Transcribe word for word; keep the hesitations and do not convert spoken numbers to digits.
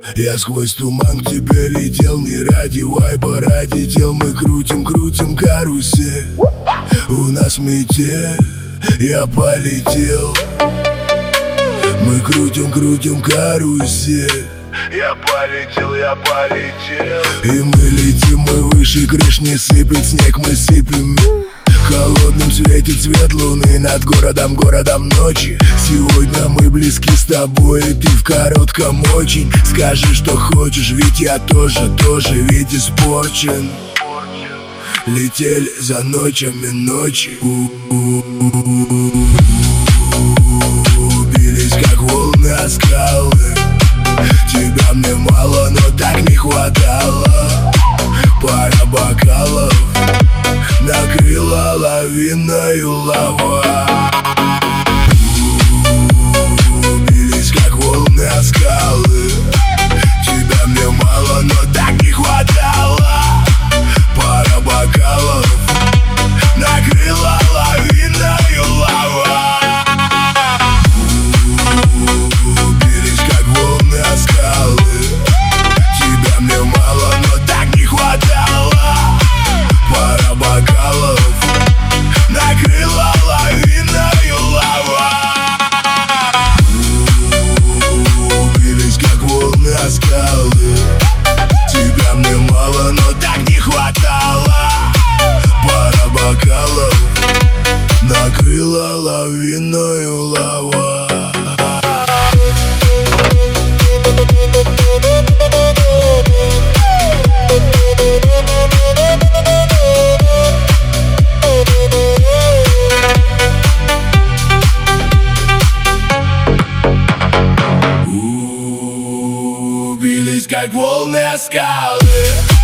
Я сквозь туман к тебе летел, не ради вайба, ради дел. Мы крутим, крутим карусель, у нас метель, я полетел. Мы крутим, крутим карусель, я полетел, я полетел. И мы летим, мы выше крыш, не сыпет снег, мы сыплем. Холодным светит свет луны над городом, городом ночи. Сегодня мы близки с тобой, и ты в коротком очень. Скажи, что хочешь, ведь я тоже, тоже ведь испорчен. Летели за ночами ночи, бились как волны о скалы. Тебя мне мало, но так не хватало. Пара бокалов накрыла лавиною лава. Бились как волны о скалы. Тебя мне мало, но так не хватало. Пара бокалов накрыла лавиною лава. Бились как волны о скалы. Тебя мне мало, но так не хватало. Пара бокалов накрыла лавиною лава. Бились как волны о скалы. Тебя мне мало, но так не хватало. Пара бокалов накрыла лавиною лава. Бились как волны о скалы.